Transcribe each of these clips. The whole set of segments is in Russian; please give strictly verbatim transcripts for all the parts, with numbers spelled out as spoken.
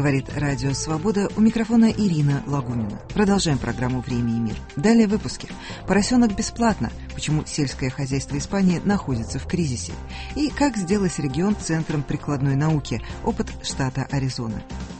Говорит Радио Свобода, у микрофона Ирина Лагунина. Продолжаем программу «Время и мир». Далее в выпуске. Поросенок бесплатно. Почему сельское хозяйство Испании находится в кризисе. И как сделать регион центром прикладной науки. Опыт штата Аризона.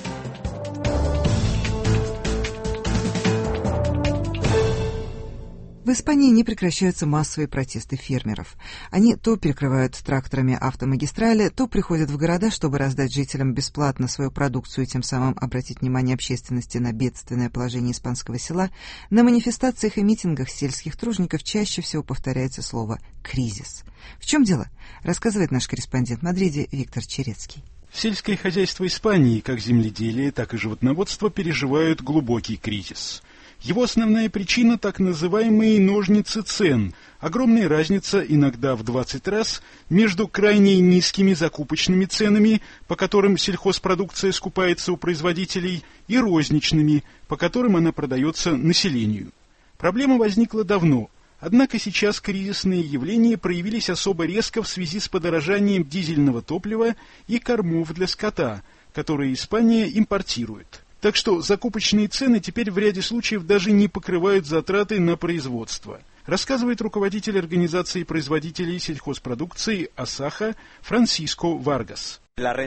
В Испании не прекращаются массовые протесты фермеров. Они то перекрывают тракторами автомагистрали, то приходят в города, чтобы раздать жителям бесплатно свою продукцию и тем самым обратить внимание общественности на бедственное положение испанского села. На манифестациях и митингах сельских тружеников чаще всего повторяется слово «кризис». В чем дело? Рассказывает наш корреспондент в Мадриде Виктор Черецкий. Сельское хозяйство Испании, как земледелие, так и животноводство, переживают глубокий кризис. Его основная причина – так называемые ножницы цен, огромная разница, иногда в двадцать раз, между крайне низкими закупочными ценами, по которым сельхозпродукция скупается у производителей, и розничными, по которым она продается населению. Проблема возникла давно, однако сейчас кризисные явления проявились особо резко в связи с подорожанием дизельного топлива и кормов для скота, которые Испания импортирует. Так что закупочные цены теперь в ряде случаев даже не покрывают затраты на производство, рассказывает руководитель организации производителей сельхозпродукции «Асаха» Франсиско Варгас.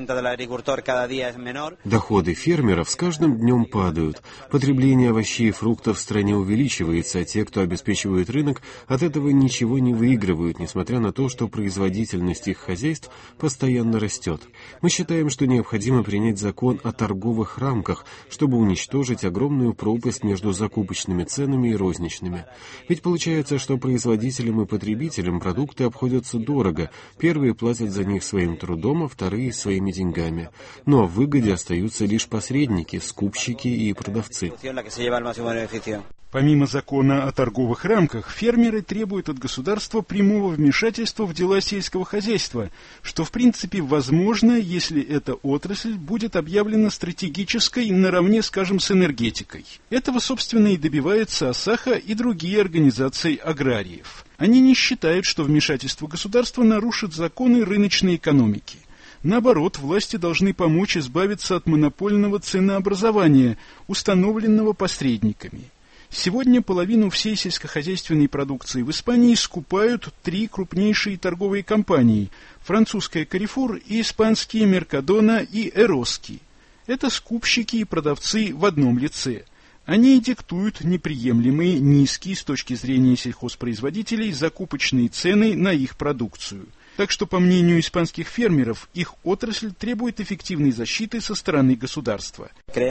Доходы фермеров с каждым днем падают. Потребление овощей и фруктов в стране увеличивается, а те, кто обеспечивает рынок, от этого ничего не выигрывают, несмотря на то, что производительность их хозяйств постоянно растет. Мы считаем, что необходимо принять закон о торговых рамках, чтобы уничтожить огромную пропасть между закупочными ценами и розничными. Ведь получается, что производителям и потребителям продукты обходятся дорого. Первые платят за них своим трудом, а вторые – своими деньгами. Но в выгоде остаются лишь посредники, скупщики и продавцы. Помимо закона о торговых рамках, фермеры требуют от государства прямого вмешательства в дела сельского хозяйства, что в принципе возможно, если эта отрасль будет объявлена стратегической наравне, скажем, с энергетикой. Этого, собственно, и добивается Асаха и другие организации аграриев. Они не считают, что вмешательство государства нарушит законы рыночной экономики. Наоборот, власти должны помочь избавиться от монопольного ценообразования, установленного посредниками. Сегодня половину всей сельскохозяйственной продукции в Испании скупают три крупнейшие торговые компании – французская «Карифур» и испанские «Меркадона» и «Эроски». Это скупщики и продавцы в одном лице. Они и диктуют неприемлемые, низкие с точки зрения сельхозпроизводителей закупочные цены на их продукцию. Так что, по мнению испанских фермеров, их отрасль требует эффективной защиты со стороны государства.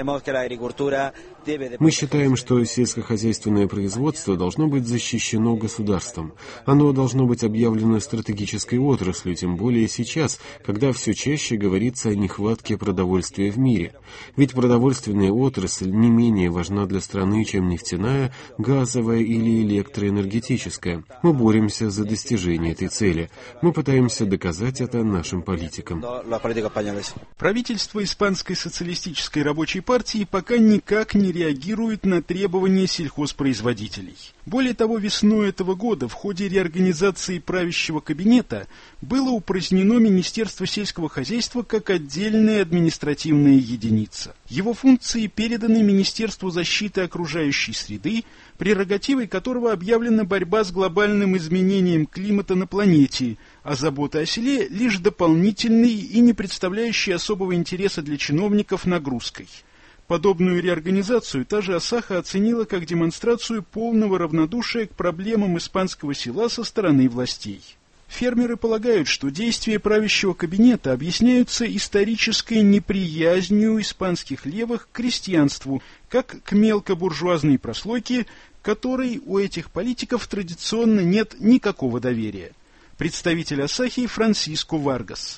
Мы считаем, что сельскохозяйственное производство должно быть защищено государством. Оно должно быть объявлено стратегической отраслью, тем более сейчас, когда все чаще говорится о нехватке продовольствия в мире. Ведь продовольственная отрасль не менее важна для страны, чем нефтяная, газовая или электроэнергетическая. Мы боремся за достижение этой цели. Мы пытаемся Пытаемся доказать это нашим политикам. Правительство Испанской социалистической рабочей партии пока никак не реагирует на требования сельхозпроизводителей. Более того, весной этого года в ходе реорганизации правящего кабинета было упразднено Министерство сельского хозяйства как отдельная административная единица. Его функции переданы Министерству защиты окружающей среды, прерогативой которого объявлена борьба с глобальным изменением климата на планете, а забота о селе лишь дополнительной и не представляющей особого интереса для чиновников нагрузкой. Подобную реорганизацию та же Асаха оценила как демонстрацию полного равнодушия к проблемам испанского села со стороны властей. Фермеры полагают, что действия правящего кабинета объясняются исторической неприязнью испанских левых к крестьянству, как к мелкобуржуазной прослойке, которой у этих политиков традиционно нет никакого доверия. Представитель Асахи Франсиско Варгас.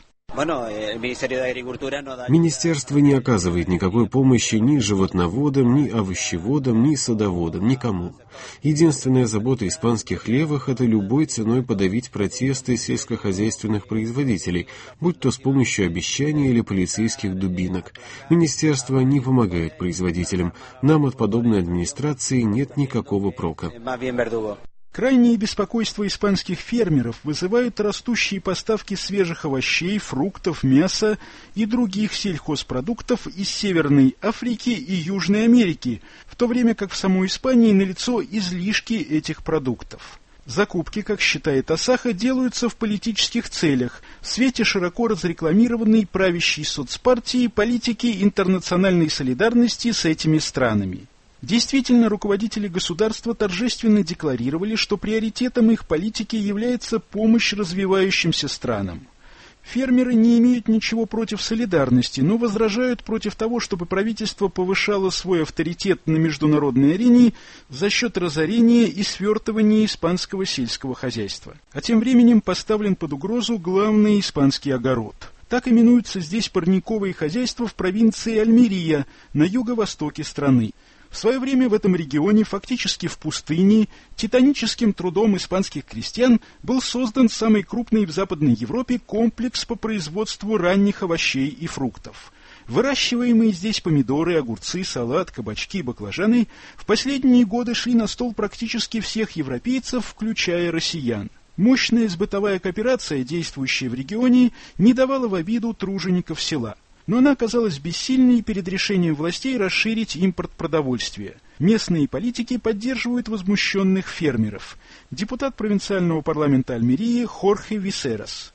Министерство не оказывает никакой помощи ни животноводам, ни овощеводам, ни садоводам, никому. Единственная забота испанских левых – это любой ценой подавить протесты сельскохозяйственных производителей, будь то с помощью обещаний или полицейских дубинок. Министерство не помогает производителям. Нам от подобной администрации нет никакого прока. Крайнее беспокойство испанских фермеров вызывают растущие поставки свежих овощей, фруктов, мяса и других сельхозпродуктов из Северной Африки и Южной Америки, в то время как в самой Испании налицо излишки этих продуктов. Закупки, как считает Асаха, делаются в политических целях, в свете широко разрекламированной правящей соцпартии политики интернациональной солидарности с этими странами. Действительно, руководители государства торжественно декларировали, что приоритетом их политики является помощь развивающимся странам. Фермеры не имеют ничего против солидарности, но возражают против того, чтобы правительство повышало свой авторитет на международной арене за счет разорения и свертывания испанского сельского хозяйства. А тем временем поставлен под угрозу главный испанский огород. Так именуются здесь парниковые хозяйства в провинции Альмерия на юго-востоке страны. В свое время в этом регионе, фактически в пустыне, титаническим трудом испанских крестьян был создан самый крупный в Западной Европе комплекс по производству ранних овощей и фруктов. Выращиваемые здесь помидоры, огурцы, салат, кабачки и баклажаны в последние годы шли на стол практически всех европейцев, включая россиян. Мощная сбытовая кооперация, действующая в регионе, не давала в обиду тружеников села. Но она оказалась бессильной перед решением властей расширить импорт продовольствия. Местные политики поддерживают возмущенных фермеров. Депутат провинциального парламента Альмерии Хорхе Висерас.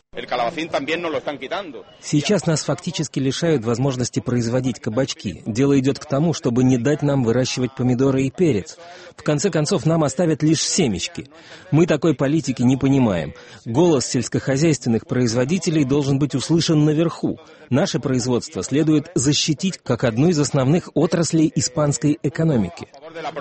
Сейчас нас фактически лишают возможности производить кабачки. Дело идет к тому, чтобы не дать нам выращивать помидоры и перец. В конце концов, нам оставят лишь семечки. Мы такой политики не понимаем. Голос сельскохозяйственных производителей должен быть услышан наверху. Наше производство следует защитить как одну из основных отраслей испанской экономики.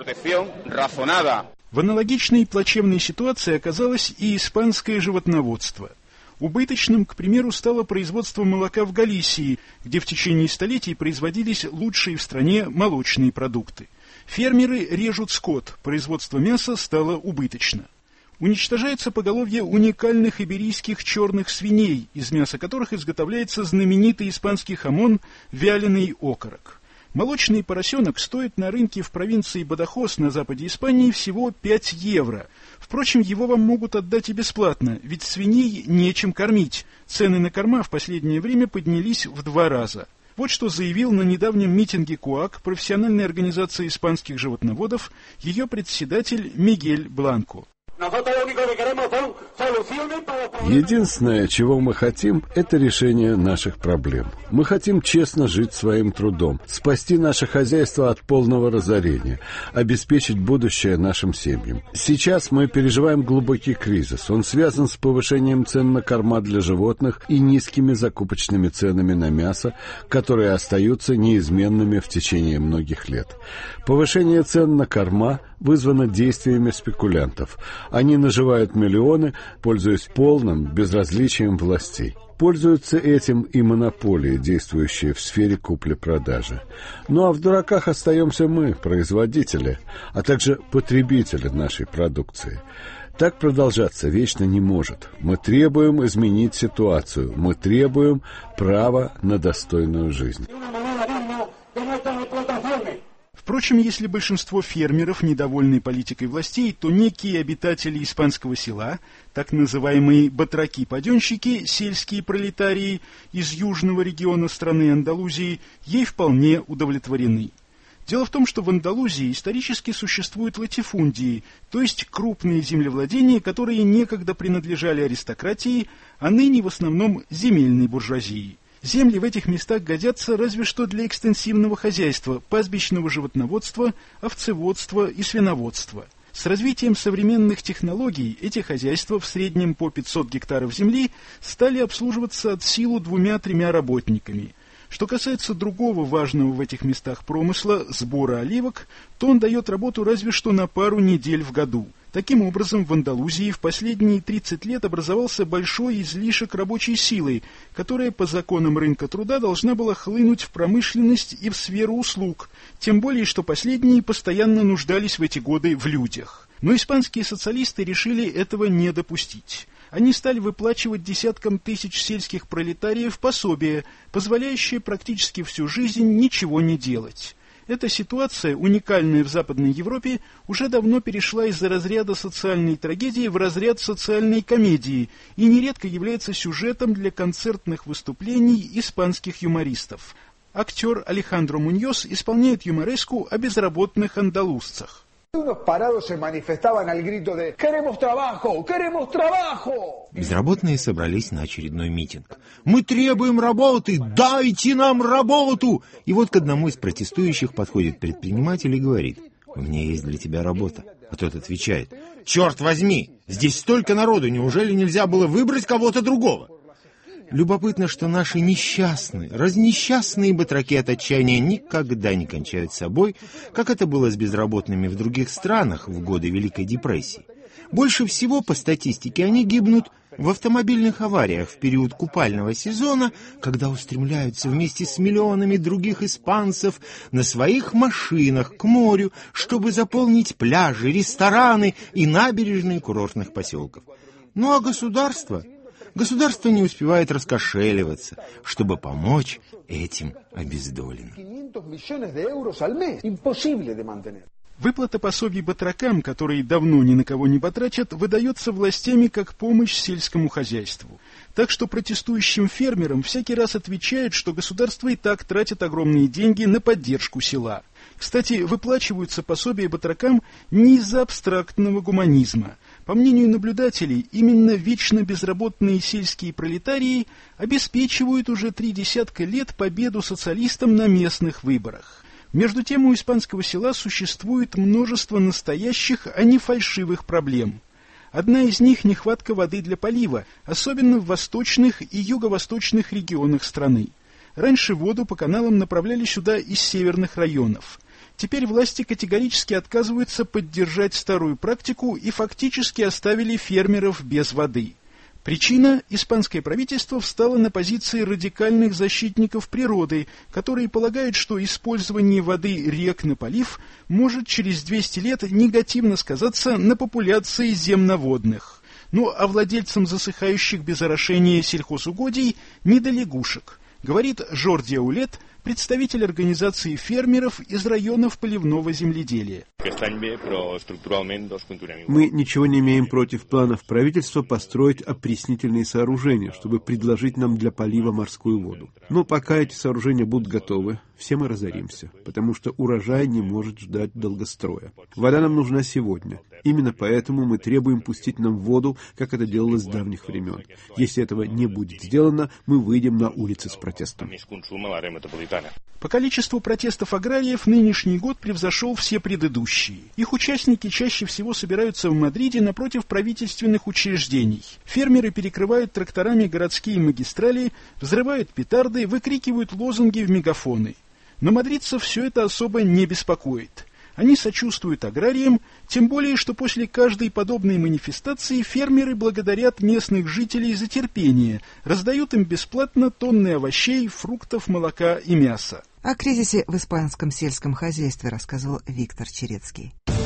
В аналогичной плачевной ситуации оказалось и испанское животноводство. Убыточным, к примеру, стало производство молока в Галисии, где в течение столетий производились лучшие в стране молочные продукты. Фермеры режут скот, производство мяса стало убыточно. Уничтожается поголовье уникальных иберийских черных свиней, из мяса которых изготовляется знаменитый испанский хамон вяленый окорок. Молочный поросенок стоит на рынке в провинции Бадахос на западе Испании всего пять евро. Впрочем, его вам могут отдать и бесплатно, ведь свиней нечем кормить. Цены на корма в последнее время поднялись в два раза. Вот что заявил на недавнем митинге КУАК, профессиональной организации испанских животноводов, ее председатель Мигель Бланко. Единственное, чего мы хотим, это решение наших проблем. Мы хотим честно жить своим трудом, спасти наше хозяйство от полного разорения, обеспечить будущее нашим семьям. Сейчас мы переживаем глубокий кризис. Он связан с повышением цен на корма для животных и низкими закупочными ценами на мясо, которые остаются неизменными в течение многих лет. Повышение цен на корма вызвано действиями спекулянтов. Они наживают миллионы, пользуясь полным безразличием властей. Пользуются этим и монополии, действующие в сфере купли-продажи. Ну а в дураках остаемся мы, производители, а также потребители нашей продукции. Так продолжаться вечно не может. Мы требуем изменить ситуацию. Мы требуем права на достойную жизнь. Впрочем, если большинство фермеров недовольны политикой властей, то некие обитатели испанского села, так называемые батраки-паденщики, сельские пролетарии из южного региона страны Андалузии, ей вполне удовлетворены. Дело в том, что в Андалузии исторически существуют латифундии, то есть крупные землевладения, которые некогда принадлежали аристократии, а ныне в основном земельной буржуазии. Земли в этих местах годятся разве что для экстенсивного хозяйства, пастбищного животноводства, овцеводства и свиноводства. С развитием современных технологий эти хозяйства в среднем по пятьсот гектаров земли стали обслуживаться от силы двумя-тремя работниками. Что касается другого важного в этих местах промысла – сбора оливок, то он дает работу разве что на пару недель в году. Таким образом, в Андалузии в последние тридцать лет образовался большой излишек рабочей силы, которая по законам рынка труда должна была хлынуть в промышленность и в сферу услуг, тем более, что последние постоянно нуждались в эти годы в людях. Но испанские социалисты решили этого не допустить. Они стали выплачивать десяткам тысяч сельских пролетариев пособие, позволяющее практически всю жизнь ничего не делать. Эта ситуация, уникальная в Западной Европе, уже давно перешла из-за разряда социальной трагедии в разряд социальной комедии и нередко является сюжетом для концертных выступлений испанских юмористов. Актер Алехандро Муньос исполняет юмореску о безработных андалузцах. Безработные собрались на очередной митинг. «Мы требуем работы! Дайте нам работу!» И вот к одному из протестующих подходит предприниматель и говорит: «У меня есть для тебя работа». А тот отвечает: «Черт возьми! Здесь столько народу, неужели нельзя было выбрать кого-то другого?» Любопытно, что наши несчастные, разнесчастные батраки от отчаяния никогда не кончают собой, как это было с безработными в других странах в годы Великой депрессии. Больше всего, по статистике, они гибнут в автомобильных авариях в период купального сезона, когда устремляются вместе с миллионами других испанцев на своих машинах к морю, чтобы заполнить пляжи, рестораны и набережные курортных поселков. Ну а государство... Государство не успевает раскошеливаться, чтобы помочь этим обездоленным. Выплата пособий батракам, которые давно ни на кого не потратят, выдается властями как помощь сельскому хозяйству. Так что протестующим фермерам всякий раз отвечают, что государство и так тратит огромные деньги на поддержку села. Кстати, выплачиваются пособия батракам не из-за абстрактного гуманизма. По мнению наблюдателей, именно вечно безработные сельские пролетарии обеспечивают уже три десятка лет победу социалистам на местных выборах. Между тем, у испанского села существует множество настоящих, а не фальшивых проблем. Одна из них – нехватка воды для полива, особенно в восточных и юго-восточных регионах страны. Раньше воду по каналам направляли сюда из северных районов. Теперь власти категорически отказываются поддержать старую практику и фактически оставили фермеров без воды. Причина – испанское правительство встало на позиции радикальных защитников природы, которые полагают, что использование воды рек на полив может через двести лет негативно сказаться на популяции земноводных. Ну а владельцам засыхающих без орошения сельхозугодий не до лягушек, говорит Жорди Аулет, представитель организации фермеров из районов поливного земледелия. Мы ничего не имеем против планов правительства построить опреснительные сооружения, чтобы предложить нам для полива морскую воду. Но пока эти сооружения будут готовы, все мы разоримся, потому что урожай не может ждать долгостроя. Вода нам нужна сегодня. Именно поэтому мы требуем пустить нам воду, как это делалось с давних времен. Если этого не будет сделано, мы выйдем на улицы с протестом. По количеству протестов аграриев нынешний год превзошел все предыдущие. Их участники чаще всего собираются в Мадриде напротив правительственных учреждений. Фермеры перекрывают тракторами городские магистрали, взрывают петарды, выкрикивают лозунги в мегафоны. Но мадридцев все это особо не беспокоит. Они сочувствуют аграриям, тем более, что после каждой подобной манифестации фермеры благодарят местных жителей за терпение, раздают им бесплатно тонны овощей, фруктов, молока и мяса. О кризисе в испанском сельском хозяйстве рассказывал Виктор Черецкий.